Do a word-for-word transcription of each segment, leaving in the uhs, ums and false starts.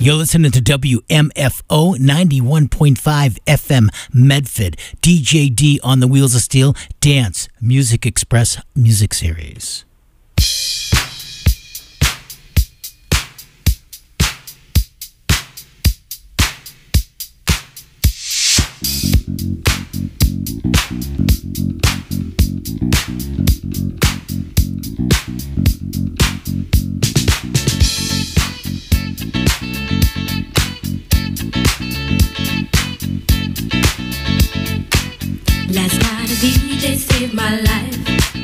You're listening to W M F O ninety-one point five F M Medford. D J D on the Wheels of Steel Dance Music Express Music Series. Last night a D J saved my life.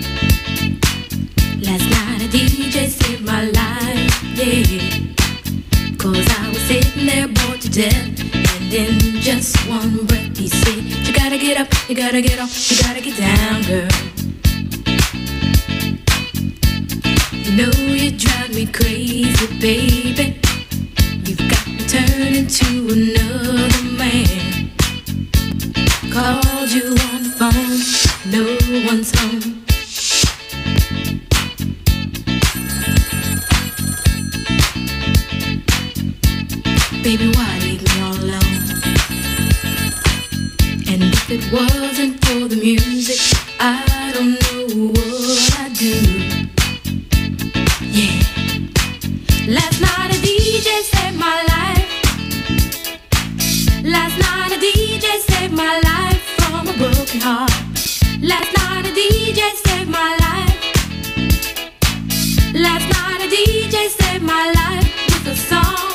Last night a D J saved my life, yeah. Cause I was sitting there bored to death, and in just one breath he said, you gotta get up, you gotta get off, you gotta get down, girl. You know you drive me crazy, baby. You've got me turning to another man. Called you on the phone, no one's home. Baby, why leave me all alone? And if it wasn't for the music, I don't know what I'd do. Yeah. Last night a D J saved my life. Last night a D J saved my life from a broken heart. Last night a D J saved my life. Last night a D J saved my life with a song.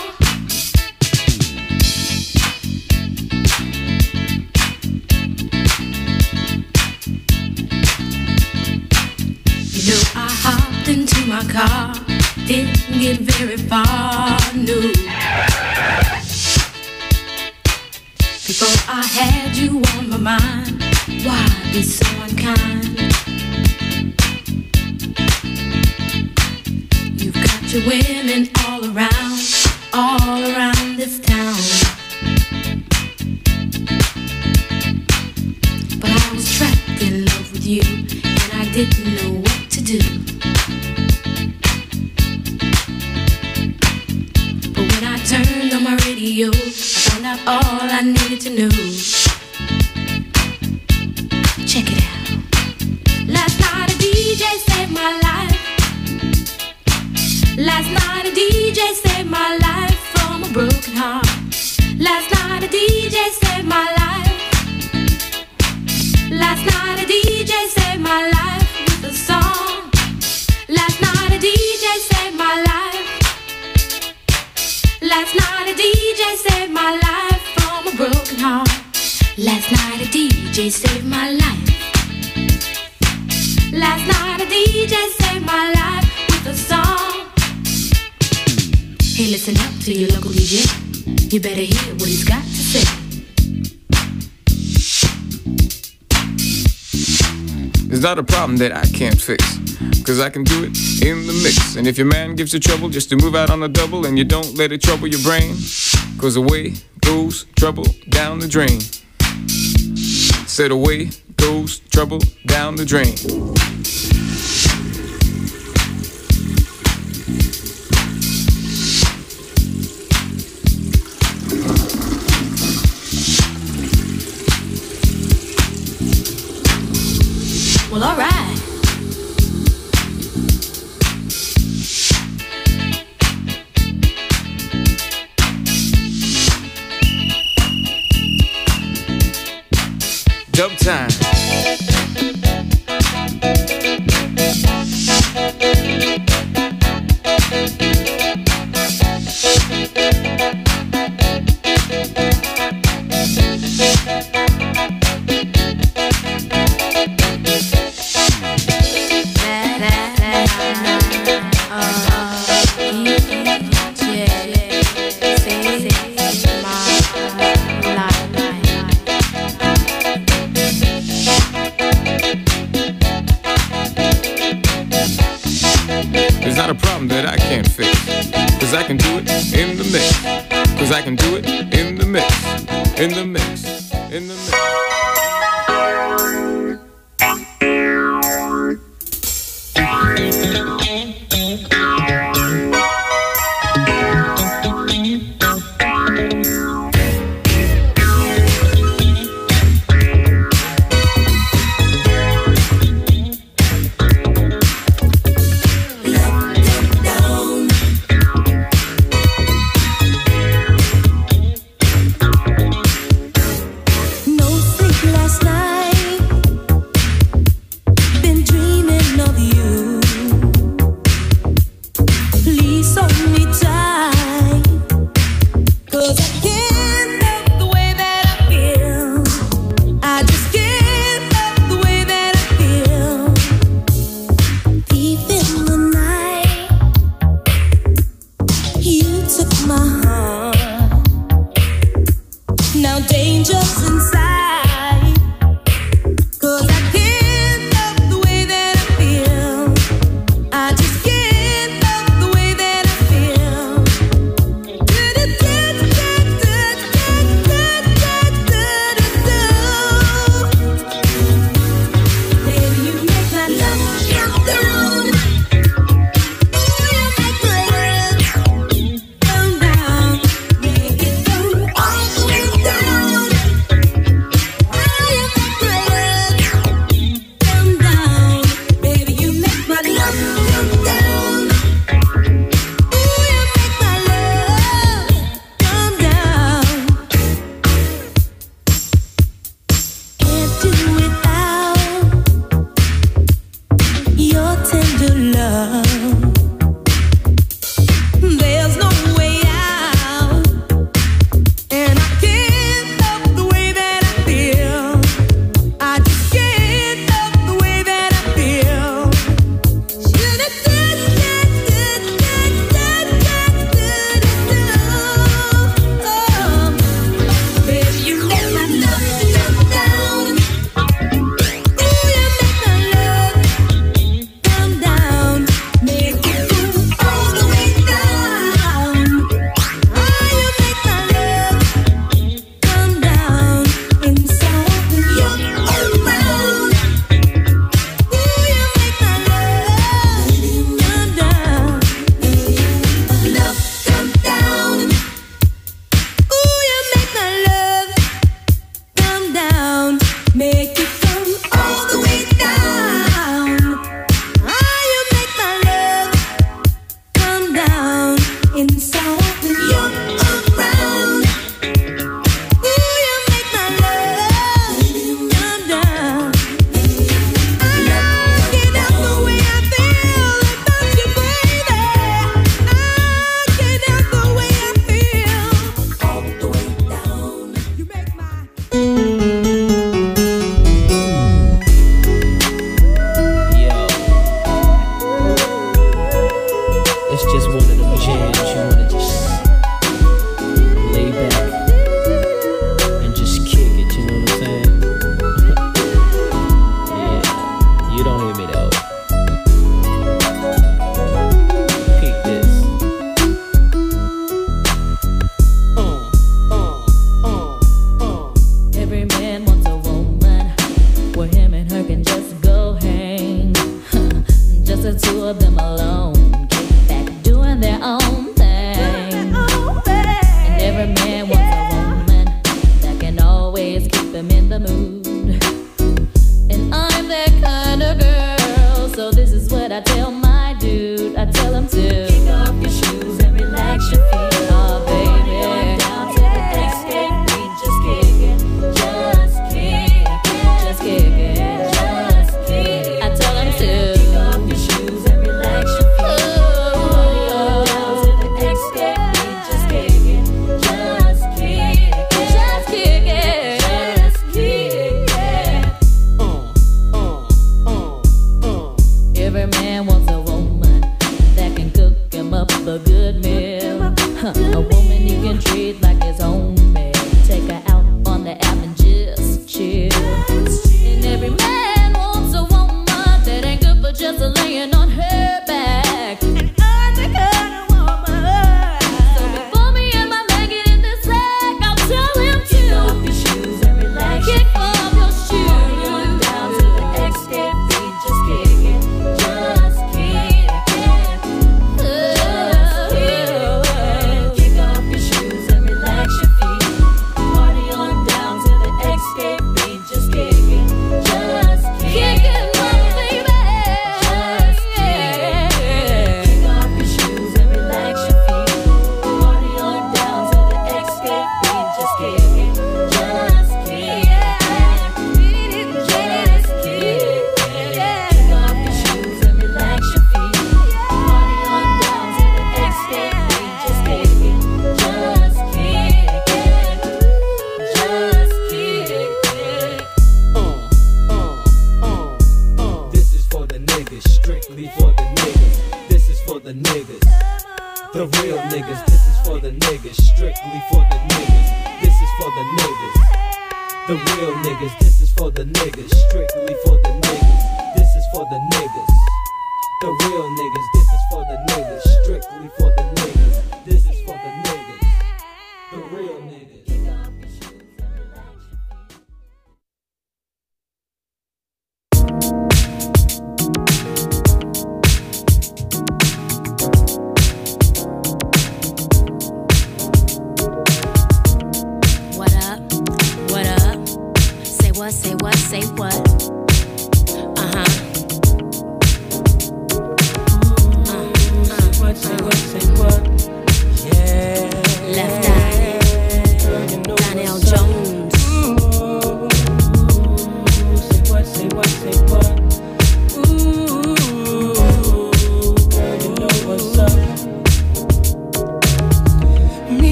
You know I hopped into my car, didn't get very far, no. Before I had you on my mind, why be so unkind? You've got your women all around, all around this town. But I was trapped in love with you, and I didn't know what to do. But when I turned on my radio, I found out all I needed to know. Check it out. Last night a D J saved my life. Last night a D J saved my life from a broken heart. Last night a D J saved my life. Last night a D J saved my life with a song. Last night a D J saved my life. Last night a D J saved my life from a broken heart. Last night a D J saved my life. Last night a D J saved my life with a song. Hey, listen up to your local D J. You better hear what he's got to say. It's not a problem that I can't fix, cause I can do it in the mix. And if your man gives you trouble just to move out on the double, and you don't let it trouble your brain, cause away goes trouble down the drain. Said away goes trouble down the drain. Well, all right. Dub time. It's not a problem that I can't fix, cause I can do it in the mix. Cause I can do it in the mix. In the mix. In the mix.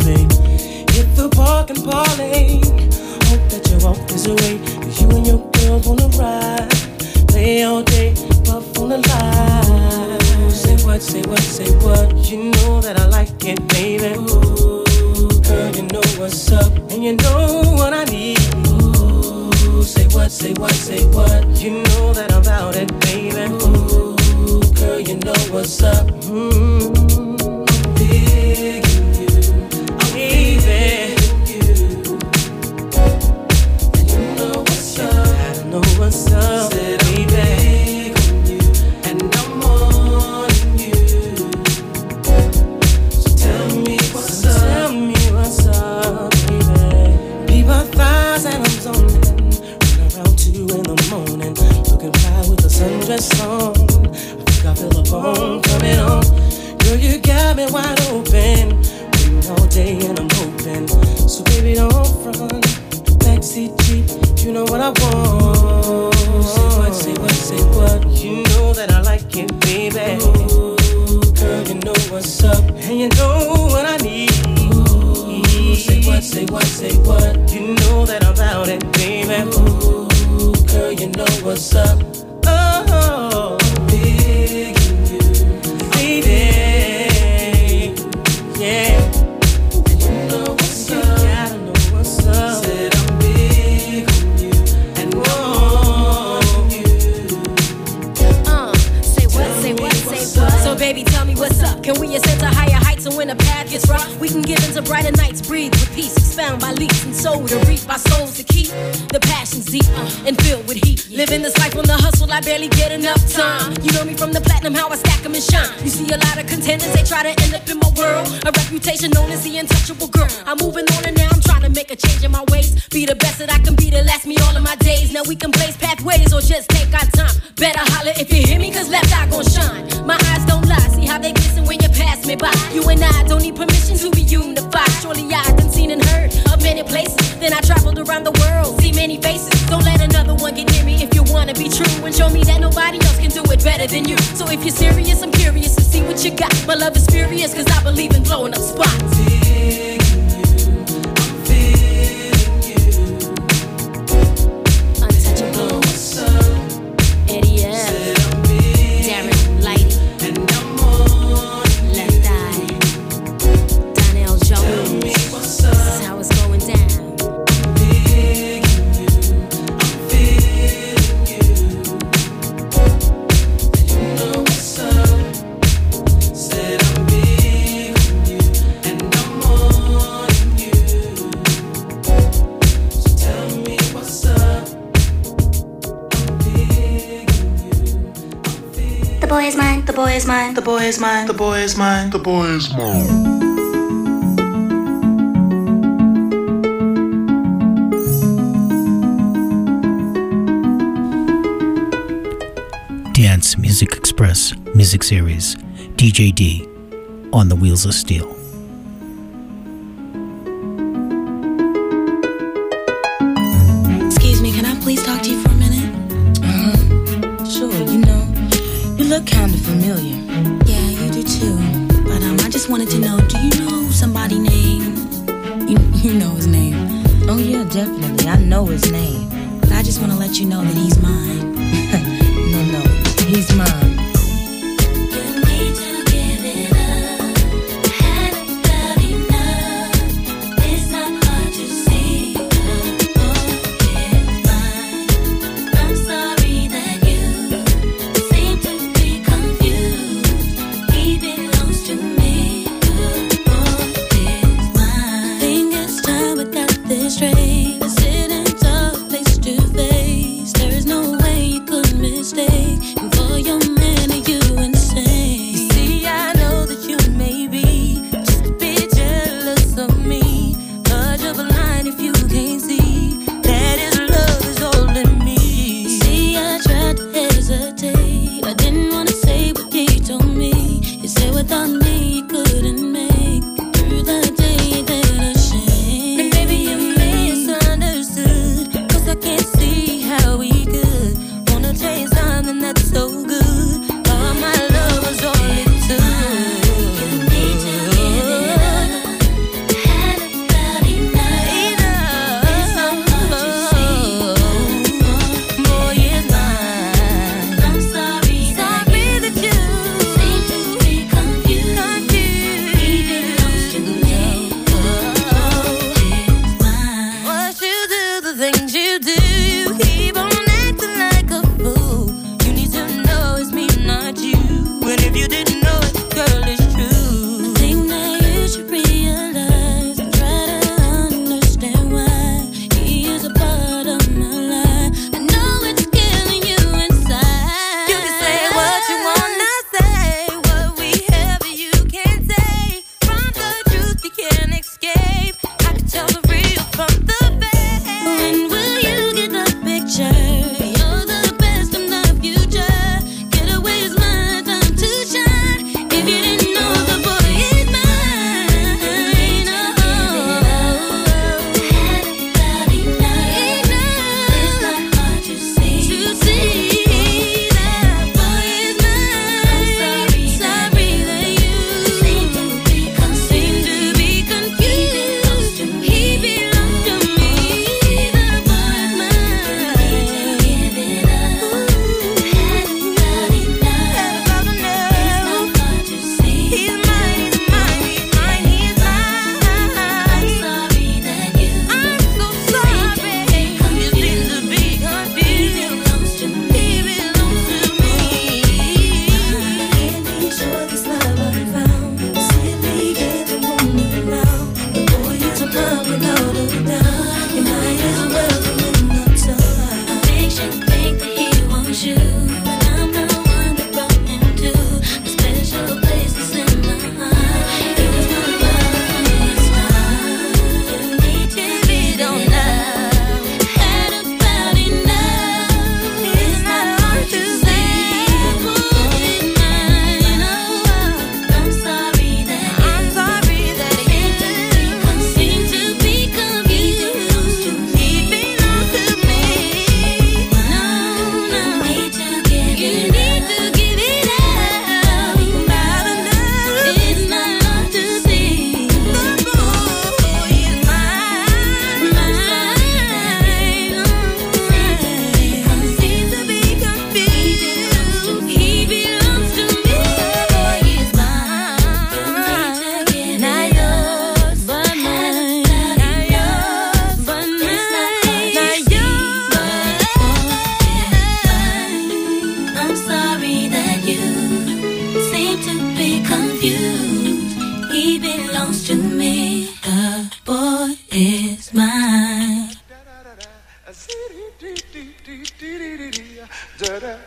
baby. Hit the park and parlay. Hope that you walk this away. Cause you and your girls wanna ride. Play all day, puff on the line. Say what, say what, say what. You know that I like it, baby. Ooh, girl, you know what's up. And you know what I need. Ooh, say what, say what, say what. You know that I'm about it, baby. Ooh, girl, you know what's up. Mm-hmm. I'm digging you, I'm baby. And you know what's up, I know what's up. Said I'm big on you, and I'm on you. So tell me what's up, tell me what's up, baby. Leave our thighs and I'm zoning, run around two in the morning, looking fly with the sundress on. I feel the bone coming on. Girl, you got me wide open. Waiting all day and I'm hoping. So baby, don't front. Backseat Jeep, you know what I want. Say what, say what, say what. You know that I like it, baby. Ooh, girl, you know what's up. And you know what I need. Ooh, say what, say what, say what. You know that I'm about it, baby. Ooh, girl, you know what's up. Oh, big in you, baby. Yeah, and you know what's up. You gotta know what's up. Said I'm big on you and on you. Uh, say what, say what, say what. So baby, tell me what's up. Can we ascend to higher heights and when the path gets rough, we can get into brighter nights, breathe with peace, expound by leaps and soul to reap our souls to keep the passions deep uh, and filled with heat. Living this life on the hustle, I barely get enough time. You know me from the platinum, how I stack 'em and shine. You see a lot of contenders, they try to end up in my world. A reputation known as the untouchable girl. I'm moving on and now I'm trying to make a change in my ways. Be the best that I can be to last me all of my days. Now we can blaze pathways or just take our time. Better holler if you hear me, cause left eye gon' shine. My eyes don't lie, see how they glisten when you pass me by. You and I don't need permission to be unified. Surely I done seen and heard of many places. Then I traveled around the world, see many faces. Don't let another one get near me if you wanna be true, and show me that nobody else can do it better than you. So if you're serious, I'm curious to see what you got. My love is furious, cause I believe in blowing up spots. Digging you, I'm feeling you. Untouchable. What's up? Eddie F. Said I'm big, Darren Lighty. and I'm on Left Eye. Donnell Tell Jones. me what's This up. is how it's going down. Digging you, I'm feeling you. And you know what's up. Said I'm big on you, and I'm on you. So tell me what's up. I'm big on you. I'm feeling. The boy is mine, the boy is mine, the boy is mine, the boy is mine, the boy is mine. Dance Music Express Music Series, D J D, on the Wheels of Steel. Excuse me, can I please talk to you for a minute? Uh-huh. Sure, you know, you look kind of familiar. Yeah, you do too. But um, I just wanted to know, do you know somebody named... You, you know his name. Oh yeah, definitely, I know his name. But I just want to let you know that he's mine. No, no, he's mine. Mistake, and for your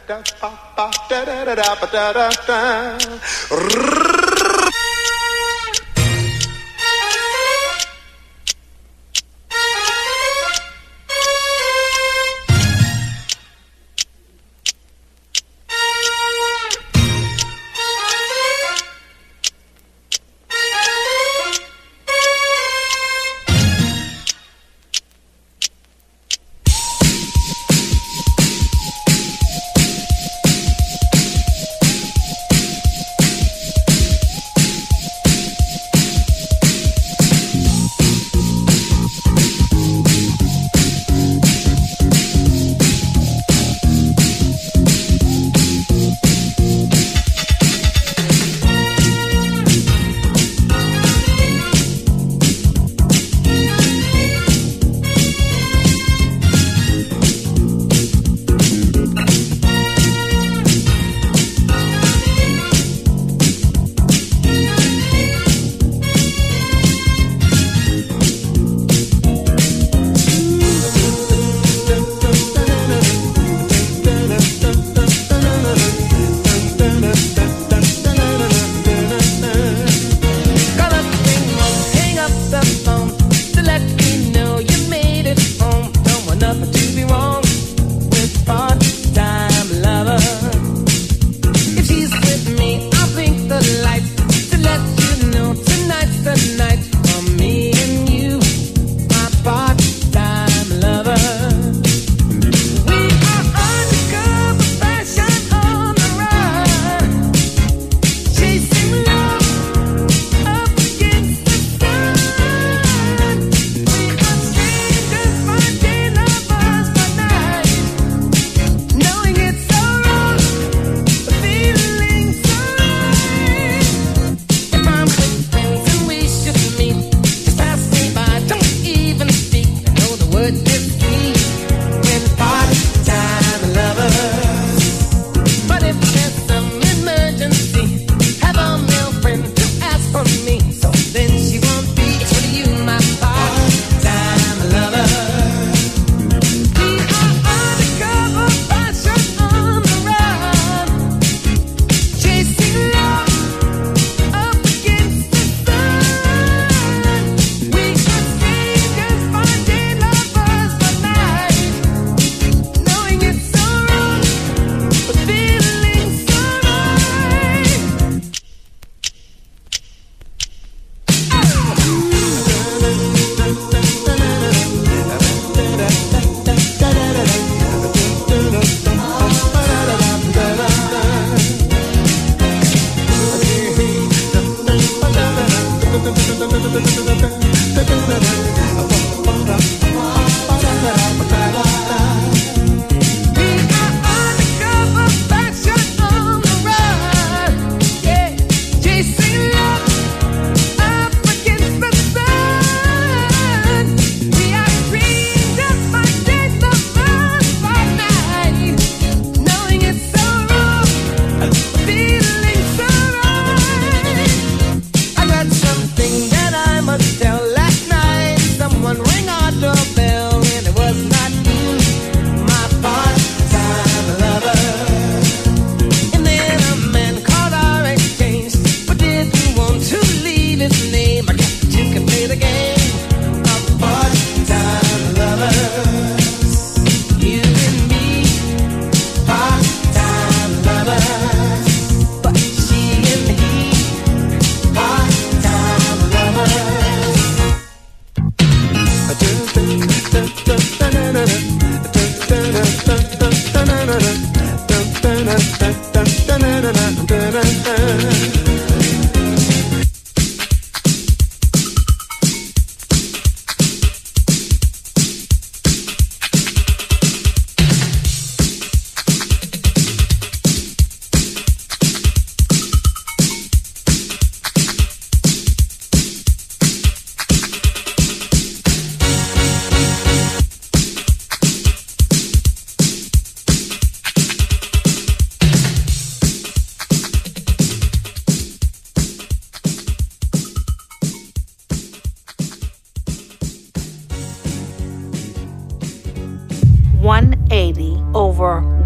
one eighty over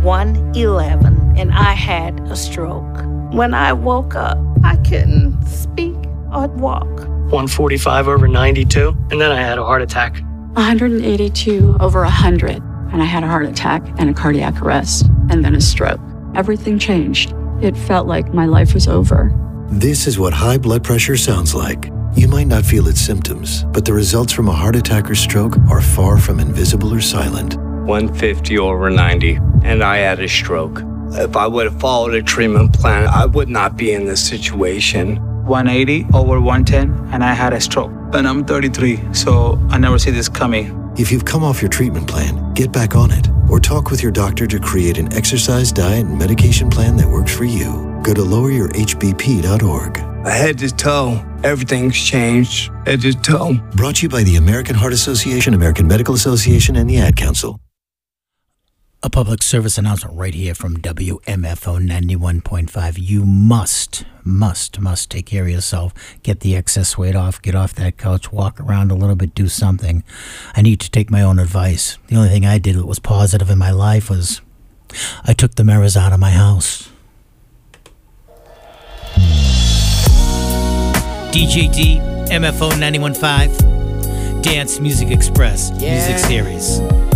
one eleven and I had a stroke. When I woke up, I couldn't speak or walk. one forty-five over ninety-two, and then I had a heart attack. one eighty-two over one hundred, and I had a heart attack and a cardiac arrest, and then a stroke. Everything changed. It felt like my life was over. This is what high blood pressure sounds like. You might not feel its symptoms, but the results from a heart attack or stroke are far from invisible or silent. one fifty over ninety, and I had a stroke. If I would have followed a treatment plan, I would not be in this situation. one eighty over one ten, and I had a stroke. And I'm thirty-three, so I never see this coming. If you've come off your treatment plan, get back on it, or talk with your doctor to create an exercise, diet, and medication plan that works for you. Go to lower your h b p dot org. Head to toe, everything's changed. Head to toe. Brought to you by the American Heart Association, American Medical Association, and the Ad Council. A public service announcement right here from W M F O ninety-one point five. You must, must, must take care of yourself. Get the excess weight off. Get off that couch. Walk around a little bit. Do something. I need to take my own advice. The only thing I did that was positive in my life was I took the mirrors out of my house. D J D, M F O ninety-one point five, Dance Music Express, yeah. Music Series.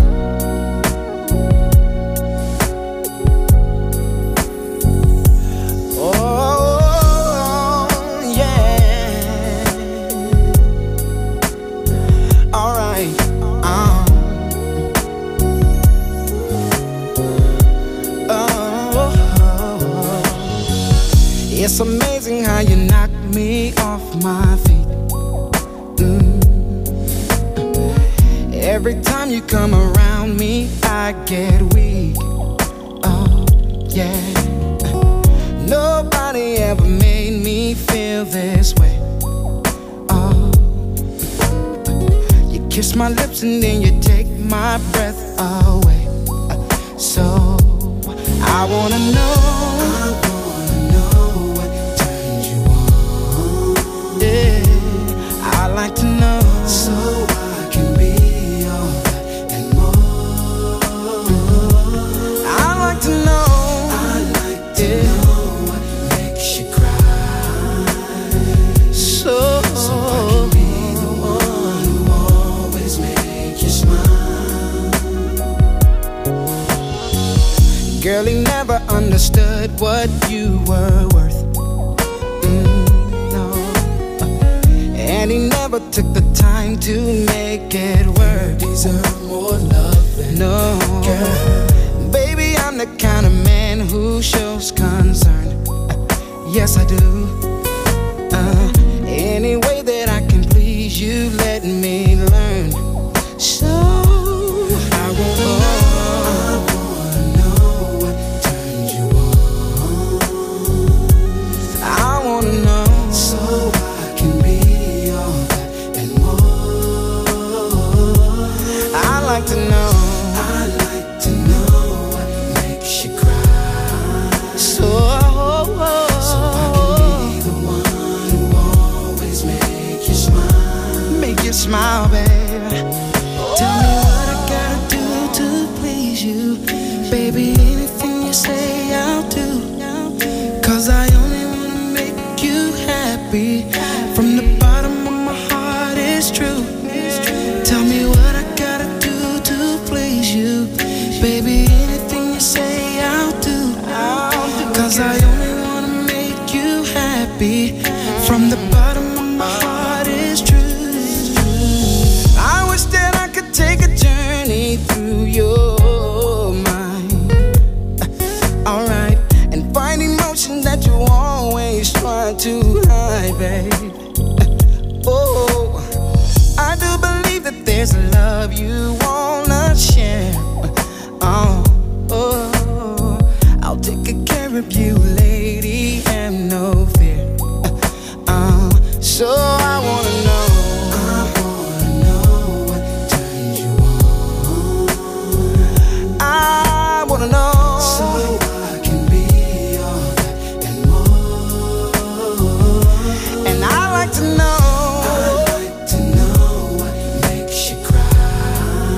It's amazing how you knock me off my feet. Mm. Every time you come around me, I get weak. Oh, yeah. Nobody ever made me feel this way. Oh, you kiss my lips and then you take my breath away. So I wanna know. I like to know, so I can be all that and more. I like to know, I like to yeah. know what makes you cry. So, so I can be the one who always makes you smile. Girl, he never understood what you were worth. And he never took the time to make it work. Deserve more love than no, girl. Baby, I'm the kind of man who shows concern. Uh, yes, I do. Uh, any way that I can please you, let me learn. So I wanna know, I wanna know what turns you on. I wanna know, so I can be. I like to know, I like to know what makes you cry. So, so I can be the one who always make you smile. Make you smile, baby. Tell me what I gotta do to please you. Baby, anything you say I'll do. Cause I only wanna make you happy. From the bottom of my heart, it's true. Tell me what I gotta do to please you. Baby, anything you say I'll do. Cause I only wanna make you happy. From the bottom of my heart is true. I wish that I could take a journey through your mind. Alright, and find emotion that you always try to hide, babe. Oh, I do believe that there's a love you wanna share. Oh, oh, I'll take good care of you, lady, and no fear. Uh, so I wanna know, I wanna know what turns you on. I wanna know, so I can be all that and more. And I like to know.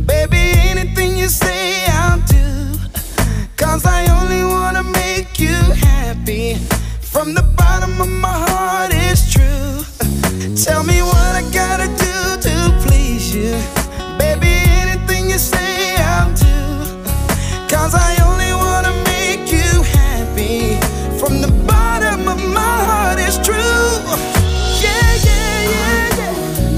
Baby, anything you say, I'll do. Cause I only wanna make you happy. From the bottom of my heart, it's true. Tell me what I gotta do to please you. Baby, anything you say, I'll do. Cause I only wanna make you happy. From the bottom of my heart, it's true. Yeah, yeah, yeah, yeah.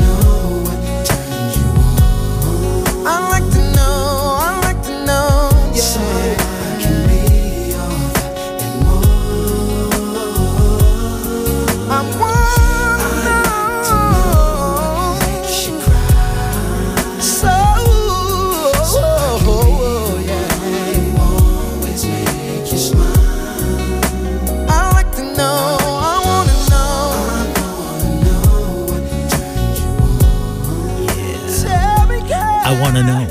I like to know, I like to know, yeah. So I can be all that and more. I wanna know, makes you cry. So, yeah, always make you smile. I like to know, I wanna know, I wanna know what turns you on. Yeah. Tell me, girl. I Want to Know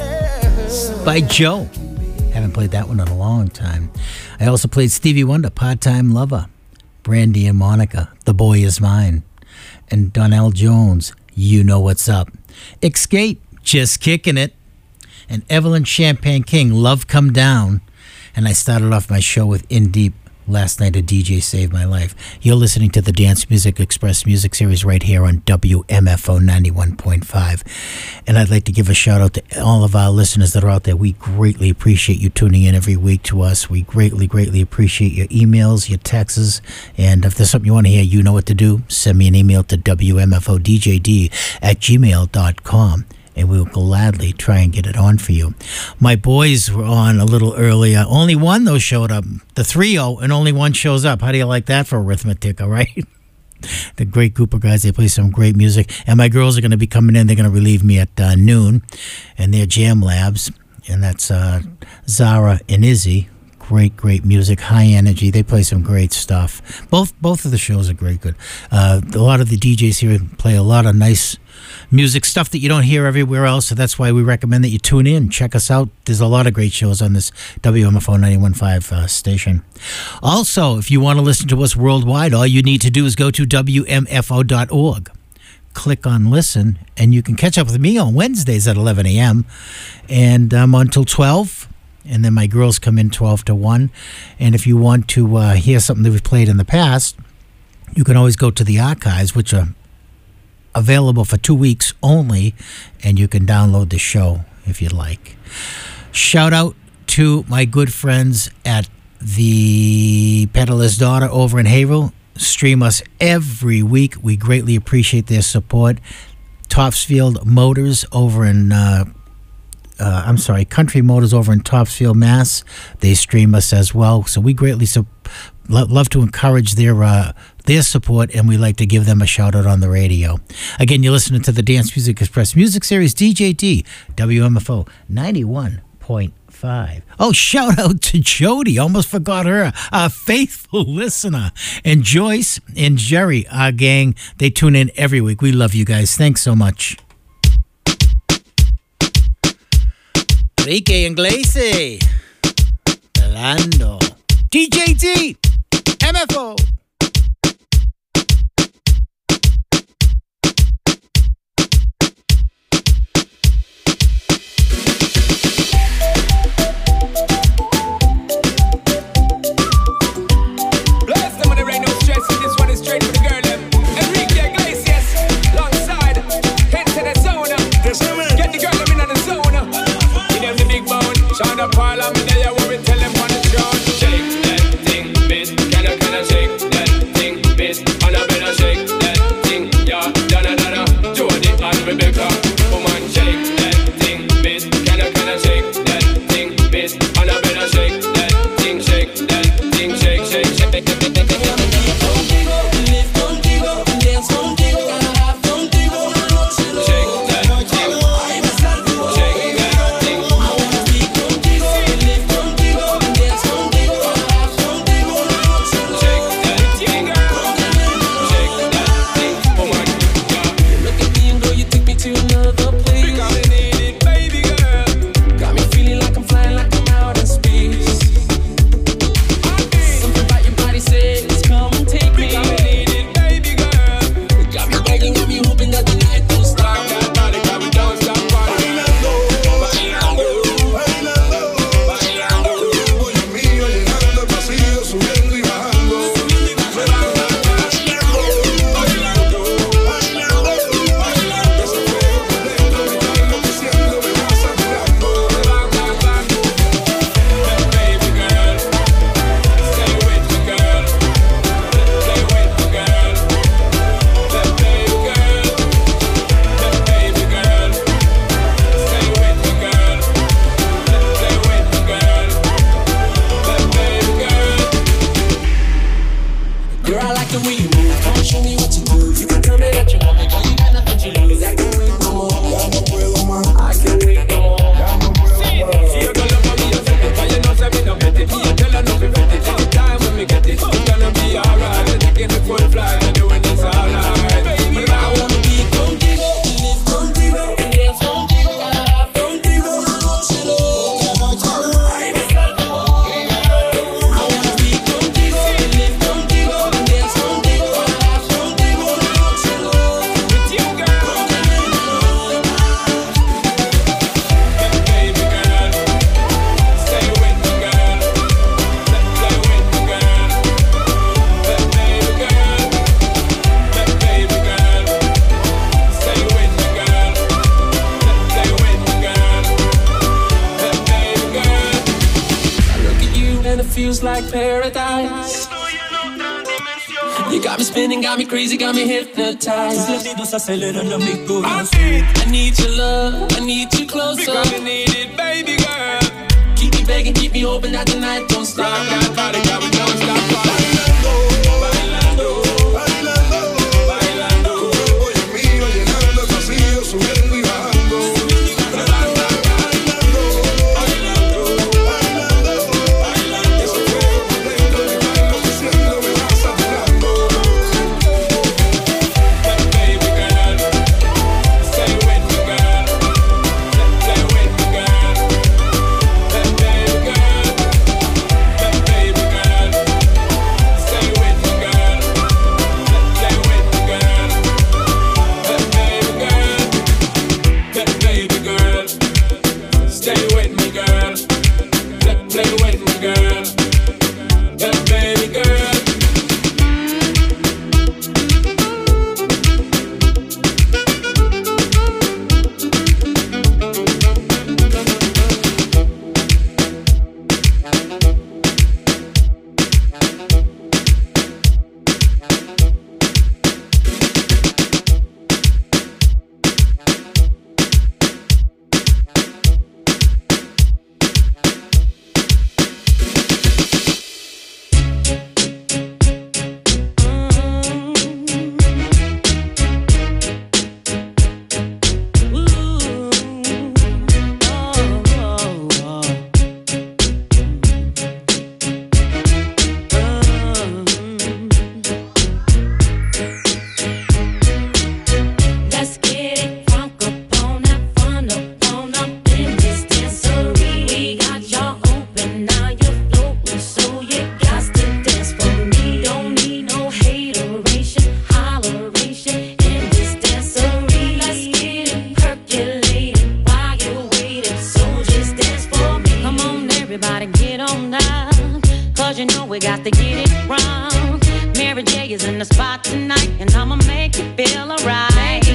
by Joe. Haven't played that one in a long time. I also played Stevie Wonder, Part-Time Lover, Brandy and Monica, The Boy Is Mine, and Donnell Jones, You Know What's Up. Escape, Just Kicking It, and Evelyn Champagne King, Love Come Down. And I started off my show with In Deep, Last Night a D J Saved My Life. You're listening to the Dance Music Express Music Series right here on W M F O ninety-one point five. And I'd like to give a shout out to all of our listeners that are out there. We greatly appreciate you tuning in every week to us. We greatly, greatly appreciate your emails, your texts. And if there's something you want to hear, you know what to do. Send me an email to W M F O D J D at gmail dot com. And we'll gladly try and get it on for you. My boys were on a little earlier. Only one, though, showed up. The trio, and only one shows up. How do you like that for arithmetic, all right? The great group of guys, they play some great music. And my girls are going to be coming in. They're going to relieve me at uh, noon. And they're Jam Labs. And that's uh, Zara and Izzy. Great, great music, high energy. They play some great stuff. Both both of the shows are great good. Uh, a lot of the D Js here play a lot of nice music, stuff that you don't hear everywhere else, so that's why we recommend that you tune in. Check us out. There's a lot of great shows on this W M F O ninety-one point five uh, station. Also, if you want to listen to us worldwide, all you need to do is go to W M F O dot org. Click on listen, and you can catch up with me on Wednesdays at eleven a.m. And I'm on until twelve. And then my girls come in twelve to one. And if you want to uh, hear something that we've played in the past, you can always go to the archives, which are available for two weeks only, and you can download the show if you'd like. Shout out to my good friends at the Peddler's Daughter over in Haverhill. Stream us every week. We greatly appreciate their support. Topsfield Motors over in... Uh, Uh, I'm sorry, Country Motors over in Topsfield, Mass. They stream us as well, so we greatly su- lo- love to encourage their uh, their support, and we like to give them a shout out on the radio. Again, you're listening to the Dance Music Express Music Series, D J D, W M F O ninety-one point five. Oh, shout out to Jody, almost forgot her, a faithful listener, and Joyce and Jerry, our gang. They tune in every week. We love you guys. Thanks so much. Enrique Iglesias, Pelando, D J D, M F O. Bless them when there ain't no stress. This one is straight for the girl. Them. Enrique Iglesias, alongside, head to the zone. Get the girl them in on the zone. The big bone, Sean up all of me there, where we tell them on the throne. Shake that thing, bitch, can I, can I shake that thing, bitch, and I better shake that thing, yeah, Donna, Donna, Jody and Rebecca. Woman, shake that thing, bitch, can I, can I shake that thing, bitch, and I better shake that thing, shake that thing, shake, shake, shake, shake, shake, shake, shake. Live contigo, dance contigo, have contigo, shake that thing, shake that thing. feels like paradise. You got me spinning, got me crazy, got me hypnotized. Tus latidos aceleran a mi corazón. I need your love, I need you closer. Because you need it, baby girl. Keep me begging, keep me hoping that the night don't stop. That body got me don't stop. Bailando, bailando, bailando, bailando. Oye, mío, llenando el vacío, subiendo y bajando. Bailando, bailando, bailando, bailando. Ese fuego por dentro de mi alma, diciendo me va saturando. That baby girl, stay with me, girl. Stay with me, girl. That baby girl, that baby girl, stay with me, girl. Stay with me, girl. That baby girl, that baby girl, stay with me, girl. Play with me, girl. That baby girl. Let's get it crunk up on that fun up on up in this dancery. We got y'all open, now you're floating, so you got to dance for me. Don't need no hateration, holleration in this dancery. Let's get it percolating while you're waiting, so just dance for me. Come on, everybody, get on down. Cause you know we got to get it wrong. Mary J is in the spot tonight, and I'ma make you feel alright.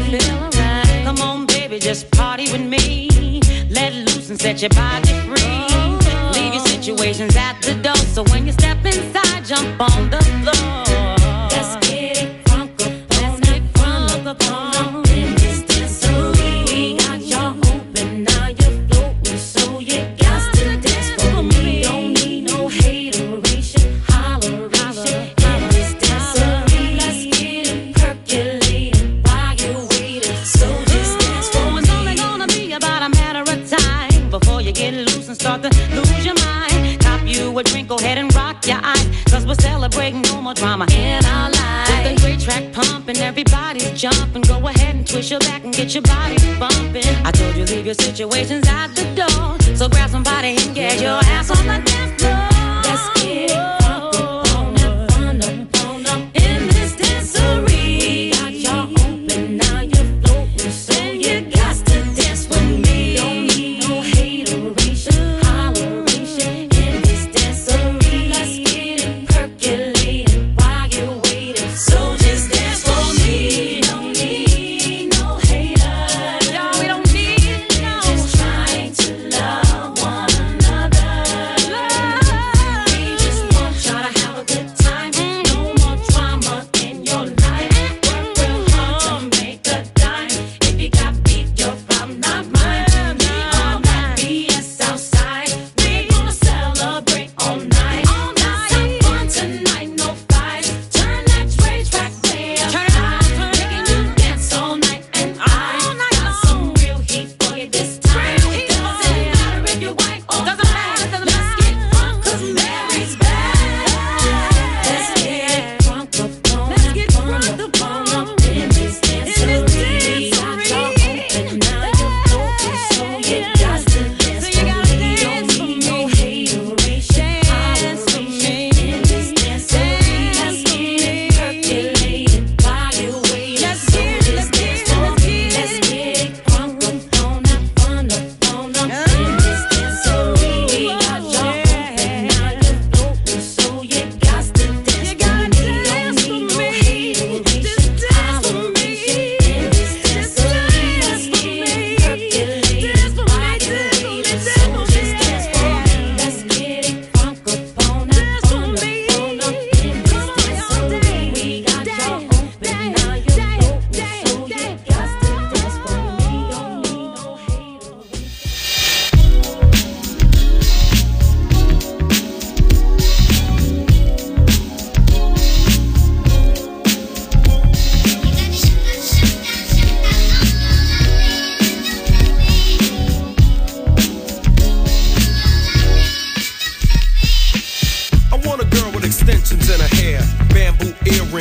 Come on, baby, just party with me. Let it loose and set your body free. Leave your situations at the door, so when you step inside, jump on the floor. Let's get it crunk up on that fun up on up in this dancery. We got y'all open, now you're floating, so you got to dance for me. Don't need no hateration, holleration in this dancery. Let's get it percolating while you're waiting, so just dance for Oh, me. it's only gonna be about a matter of time before you get loose and start to lose your mind. Cop you a drink, go ahead and rock your eyes, cause we're celebrating no more drama in our lives. With the great track pumping, everybody's jumping. Go ahead and twist your back and get your body bumping. I told you leave your situations at the door, so grab somebody and get your ass on the dance floor. Let's get it crunk up on that fun up on up in this dancery. Got y'all open, now you're floating, so you got to dance with me. Don't need no hateration, holleration in this dancery. Let's get it percolating while you're waiting, so just dance for me. Don't need no haters, No, we don't need no. just trying to love.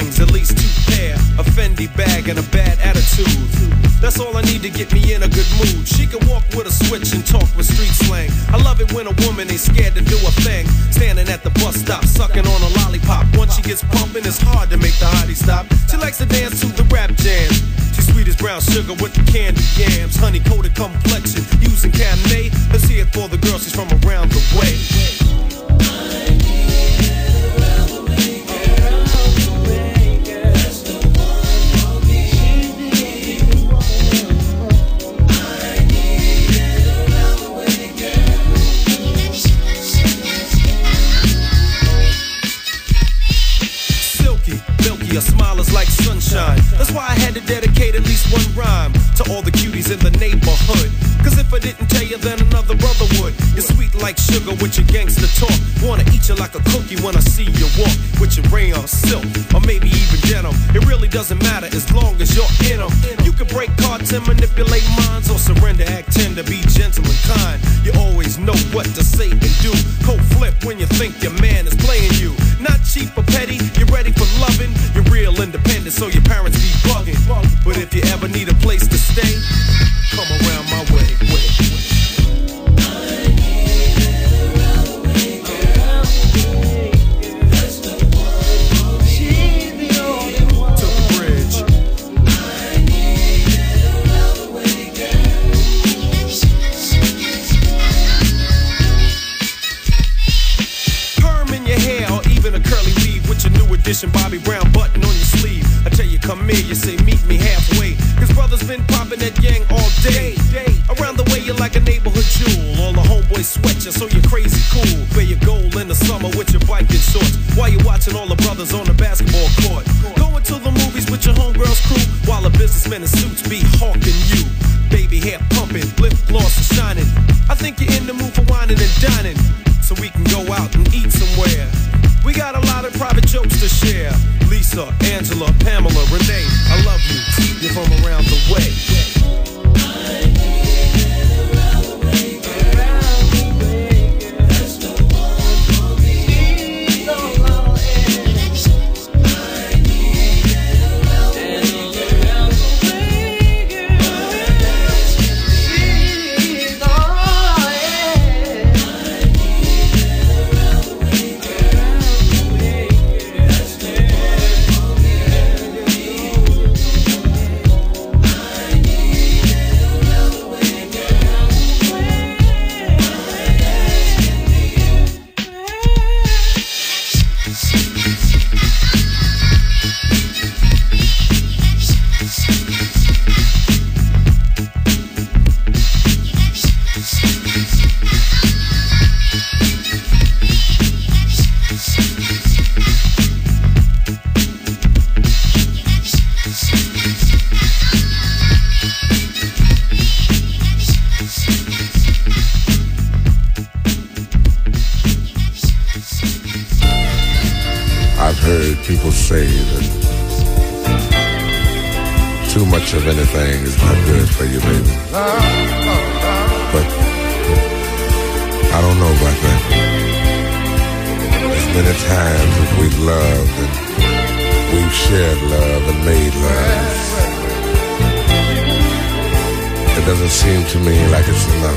earrings, at least two pair, a Fendi bag and a bad attitude. That's all I need to get me in a good mood. She can walk with a switch and talk with street slang. I love it when a woman ain't scared to do a thing. Standing at the bus stop, sucking on a lollipop. Once she gets pumping, it's hard to make the hottie stop. She likes to dance to the rap jams. She's sweet as brown sugar with the candy yams. Honey coated complexion, using Cabernet. Let's hear it for the girl, she's from around the way. Your smile is like sunshine. That's why I had to dedicate at least one rhyme to all the cuties in the neighborhood. Cause if I didn't tell you, then another brother would. You're sweet like sugar with your gangster talk. Wanna eat you like a cookie when I see you walk. With your rayon silk, or maybe even denim. It really doesn't matter as long as you're in them. You can break cards and manipulate minds, or surrender, act tender, be gentle and kind. You always know what to say and do. Cold flip when you think your man is playing you. Not cheap or petty, you're ready for loving. You're real independent, so your parents be bugging. But if you ever need a place to stay, come around my way. Bobby Brown button on your sleeve. I tell you, come here, you say meet me halfway. Cause brothers been popping that yang all day. Around the way, you're like a neighborhood jewel. All the homeboys sweat you, so you're crazy cool. Wear your gold in the summer with your biking shorts. While you're watching all the brothers on the basketball court. Going to the movies with your homegirl's crew. While a businessman in suits be hawking you. Baby hair pumping, lip gloss is shining. I think you're in the mood for whining and dining. So we can go out and eat somewhere. We got a lot of private jokes to share. Lisa, Angela, Pamela, Renee, I love you. You're from around the way. People say that too much of anything is not good for you, baby. But I don't know about that. As many times as we've loved and we've shared love and made love, it doesn't seem to me like it's enough.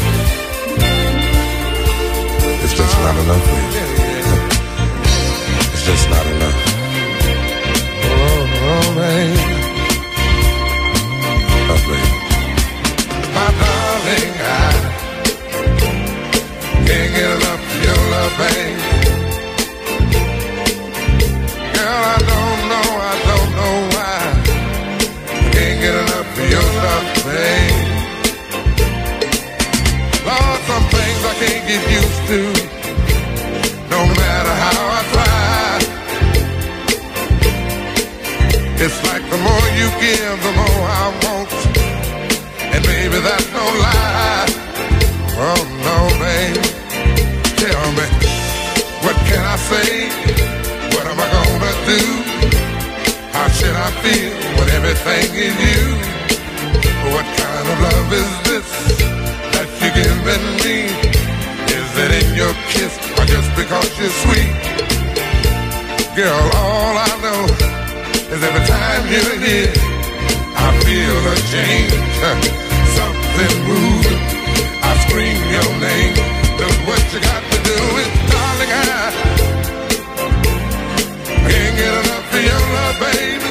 It's just not enough, baby. It's just not enough. Oh, baby. Oh, baby. My darling, I can't get enough of your love, baby. Girl, I don't know, I don't know why I can't get enough of your love, baby. Lord, some things I can't get used to, no matter how I try. It's like the more you give, the more I want. And baby, that's no lie. Oh no, baby. Tell me, what can I say? What am I gonna do? How should I feel when everything is you? What kind of love is this that you're giving me? Is it in your kiss or just because you're sweet? Girl, all I know time you're here, I feel a change. Something moving. I scream your name. Look what you got to do is, darling, I can't get enough of your love, baby.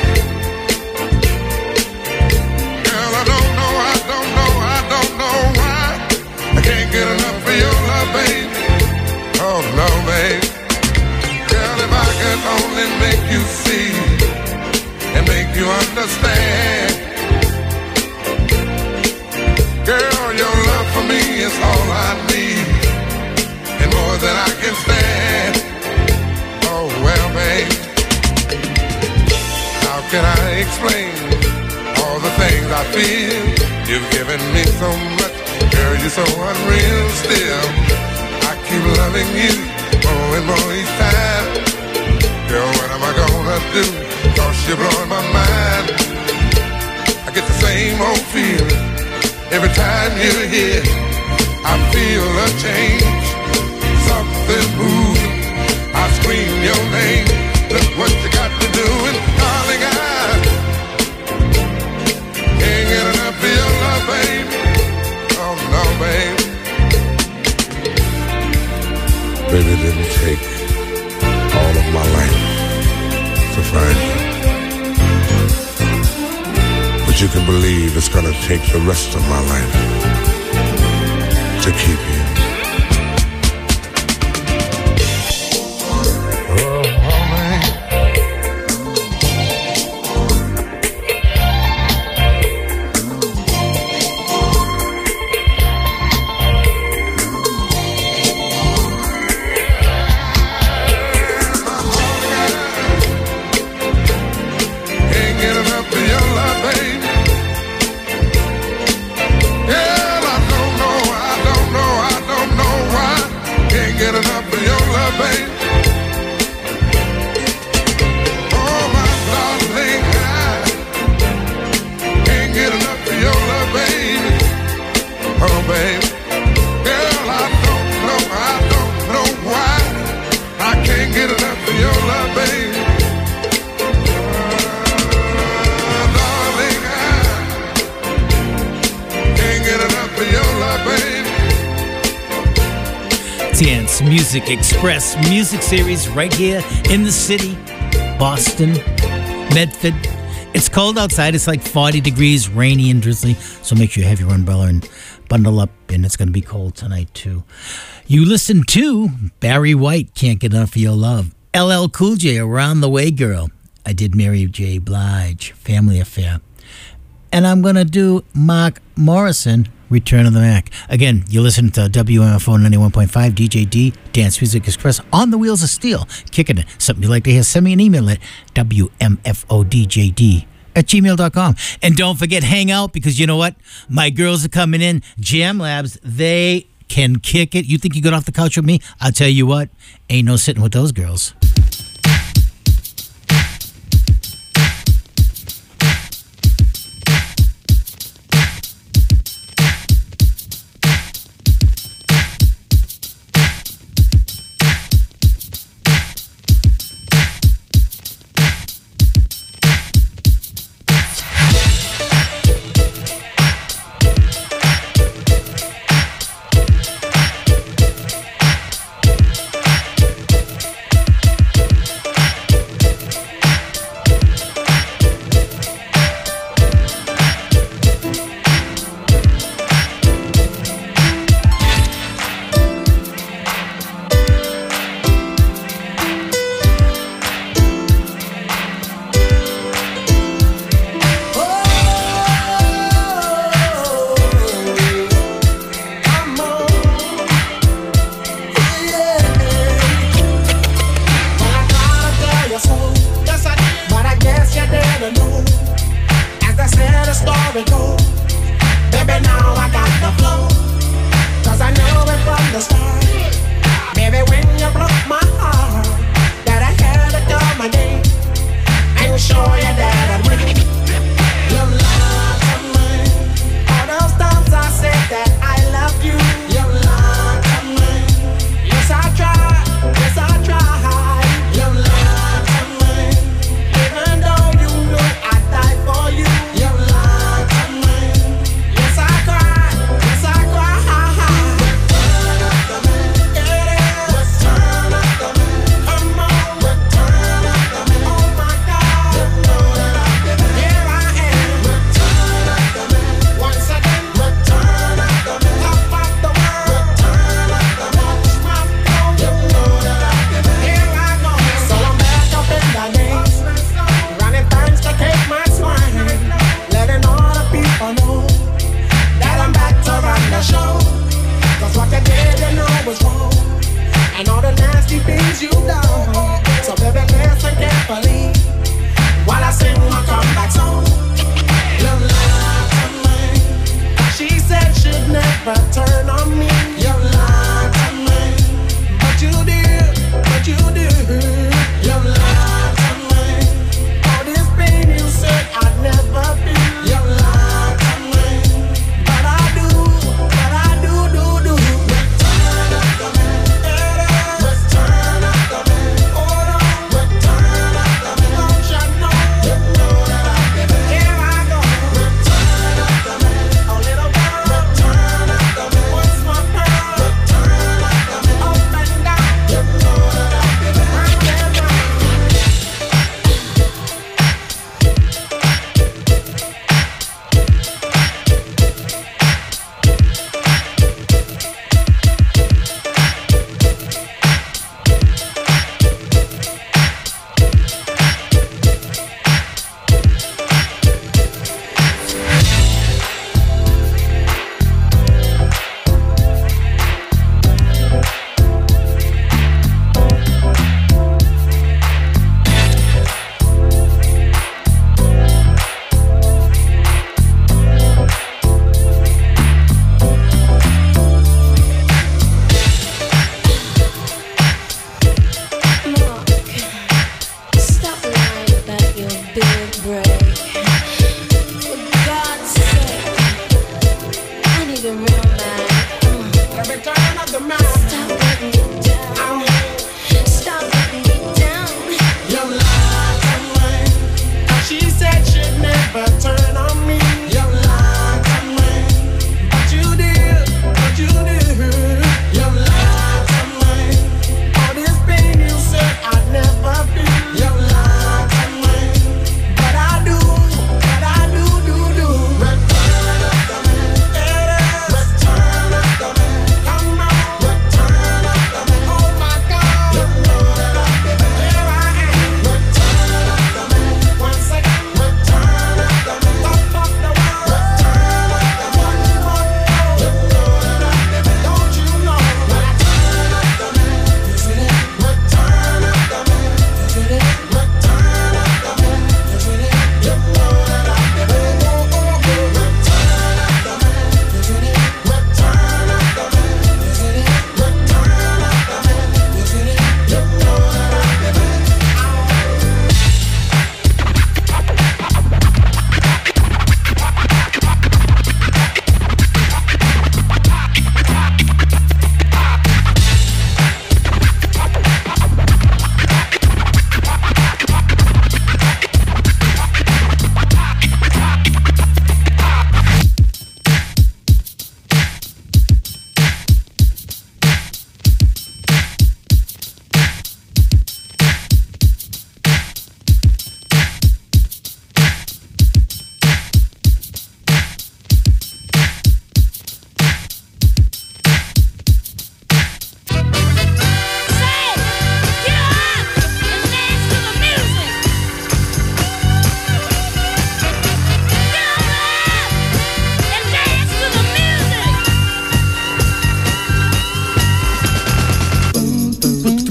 Girl, I don't know, I don't know, I don't know why I can't get enough of your love, baby. Oh no, baby. Girl, if I could only make you see and make you understand. Girl, your love for me is all I need, and more than I can stand. Oh well, babe, how can I explain all the things I feel? You've given me so much, girl, you're so unreal still. I keep loving you more and more each time. Girl, what am I gonna do? Cause you're blowing my mind. I get the same old feeling every time you're here. I feel a change, something moving. I scream your name. Look what you got to do, and darling, I can't get enough of your love, baby. Oh no, baby. Baby, it didn't take all of my life to find you, but you can believe it's gonna take the rest of my life to keep you. Music Express music series right here in the city, Boston, Medford. It's cold outside. It's like forty degrees, rainy and drizzly. So make sure you have your umbrella and bundle up, and it's going to be cold tonight too. You listen to Barry White, Can't Get Enough of Your Love. L L Cool J, Around the Way Girl. I did Mary J. Blige, Family Affair. And I'm going to do Mark Morrison, Return of the Mac. Again, you listen to W M F O ninety-one point five, D J D, Dance Music Express, on the wheels of steel, kicking it. Something you'd like to hear, send me an email at W M F O D J D at gmail dot com. And don't forget, hang out, because you know what? My girls are coming in, Jam Labs, they can kick it. You think you got off the couch with me? I'll tell you what, ain't no sitting with those girls.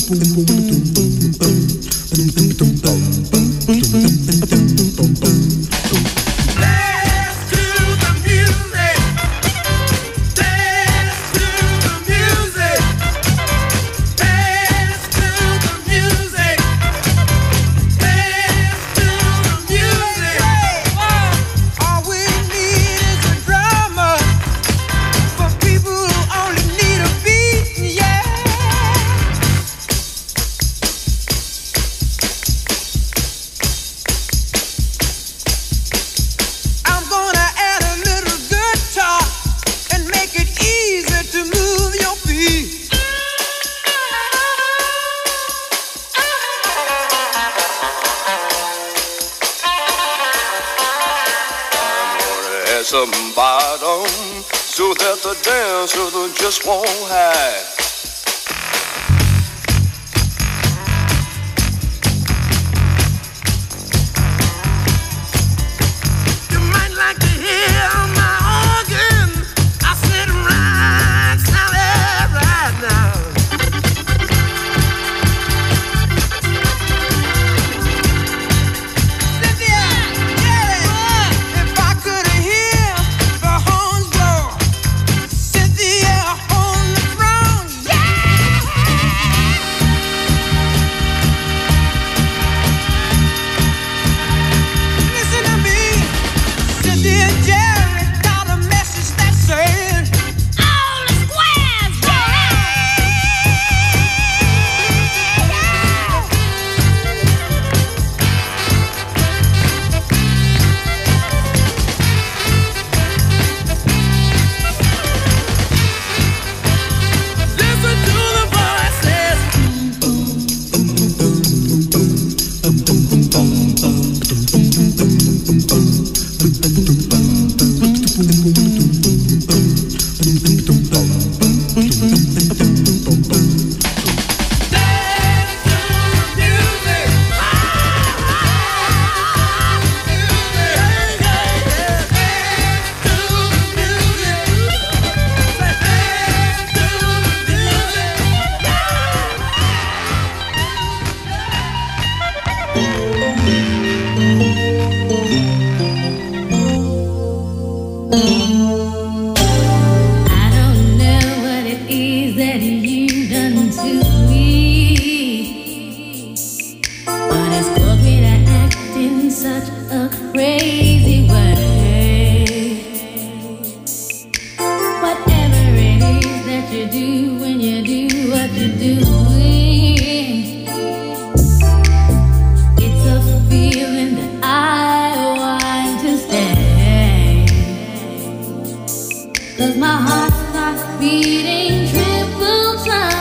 Some bottom so that the dancer just won't hide. You might like to hear my organ. I sit right solid right now. You do when you do what you do.